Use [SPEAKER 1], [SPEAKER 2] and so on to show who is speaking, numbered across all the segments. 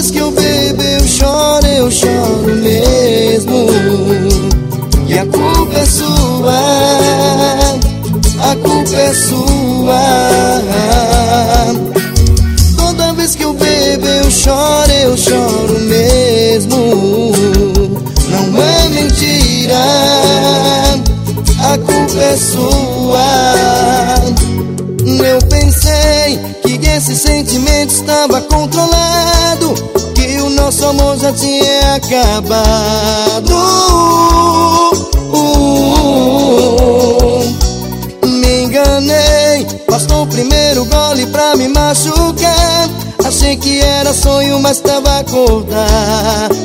[SPEAKER 1] vez que eu bebo eu choro mesmo. E a culpa é sua, a culpa é sua. Toda vez que eu bebo eu choro mesmo. Não é mentira, a culpa é sua. Eu pensei que esse sentimento estava controlado, que o nosso amor já tinha acabado. Me enganei, bastou o primeiro gole pra me machucar. Achei que era sonho, mas tava acordado.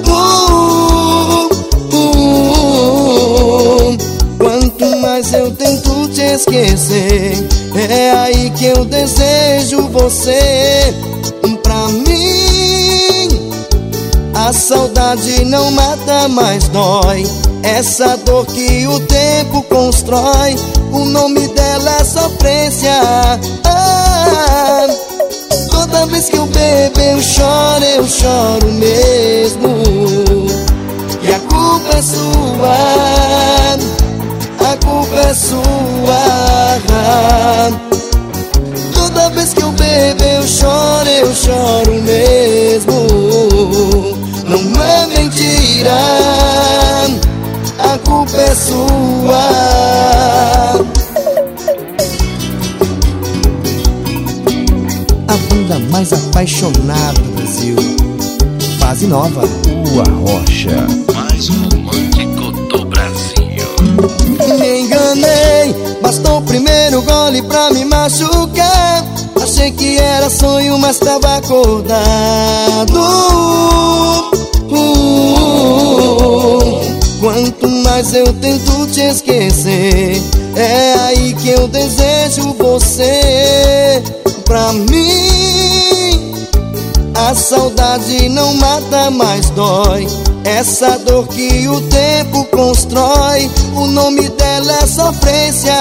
[SPEAKER 1] Quanto mais eu tento te esquecer, é aí que eu desejo você. Pra mim, a saudade não mata, mas dói. Essa dor que o tempo constrói, o nome dela é sofrência. Toda vez que eu bebo eu choro mesmo. E a culpa é sua, a culpa é sua. Toda vez que eu bebo eu choro mesmo. Não é mentira, a culpa é sua.
[SPEAKER 2] A banda mais apaixonada do Brasil, Fase Nova.
[SPEAKER 3] O Arrocha, mais um romântico do Brasil.
[SPEAKER 1] Me enganei, bastou o primeiro gole pra me machucar. Achei que era sonho, mas tava acordado. Quanto mais eu tento te esquecer, é aí que eu desejo você. Pra mim, a saudade não mata, mas dói. Essa dor que o tempo constrói, o nome dela é sofrência.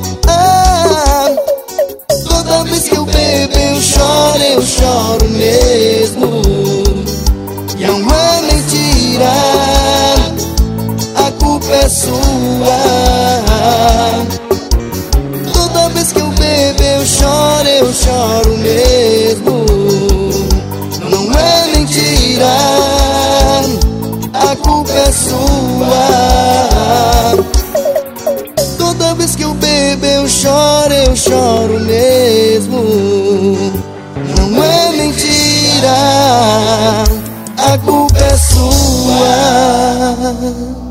[SPEAKER 1] Toda vez que eu bebo eu choro mesmo. E não é mentira, a culpa é sua. Toda vez que eu bebo eu choro mesmo. Não é mentira, a culpa é sua. Toda vez que eu bebo eu choro mesmo. Não é mentira, a culpa é sua.